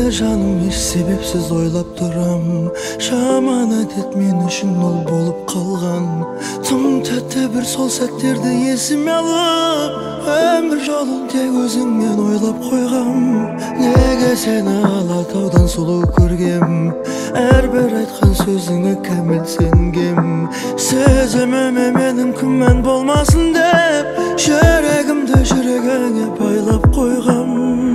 жаным еш себепсіз ойлап тұрам. Жаманат ет мен үшін ол болып қалған. Тым тәтті бір сол сәттерді есіме алып, өмір жолын тек өзіңмен ойлап қойғам. Неге сені Алатаудан сұлу көргем, әрбір айтқан сөзіңе кәміл сенгем. Сезіміме менің күмән болмасын деп, жүрегімді жүрегіңе байлап қойғам.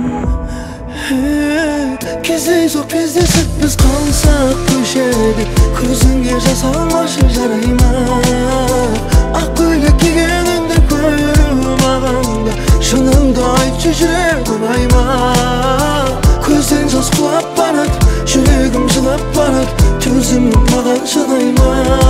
Кездейсоқ кездесіп біз қалсақ көшеде, көзіңе жас алмашы жарай ма? Ақ көйлек кигеніңді көру маған да, шыныңды айтшы жүрегім ай ма? Көзден жас құлап барады, жүрегім жылап барады, төзімім маған шыдай ма?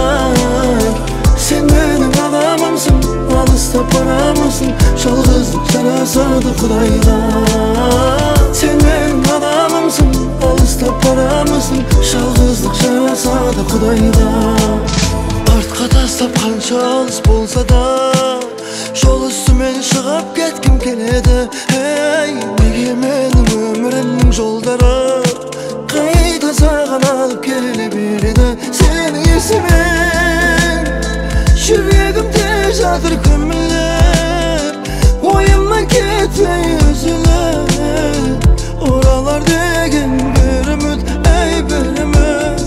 Сен менің адамымсың, алыстап барамысың, жалғыздық жарасады Құдайға. Сен менің адамымсың, алыстап барамысың, жалғыздық жарасады Құдайға. Артқа тастап қанша алыс болса да, жол үстімен шығып кеткім келеді. Неге менің өмірімнің жолдары қайда саған алып келе береді? Сенің есімің жүрегімде жатыр көміліп, ойымнан кетпей үзіліп. Оралар деген бір үміт, әй бір үміт.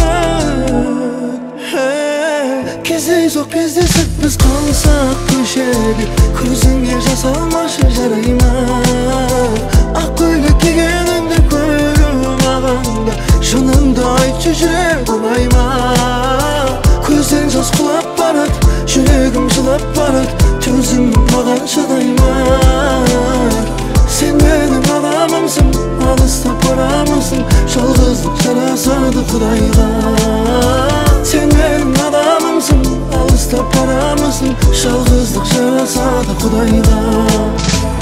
Кездейсоқ кездесіп біз қалсақ көшеде, көзіңе жас алмашы жарай ма? Ақ көйлек кигеніңді көру маған да, шыныңды айтшы жүрегім ай ма? Көзден жас құлап барады, жүрегім жылап барады, төзімім маған шыдай ма? Сен менің адамымсың, алыстап барамысың, жалғыздық жарасады Құдайға. Сен менің адамымсың, алыстап барамысың, жалғыздық жарасады Құдайға.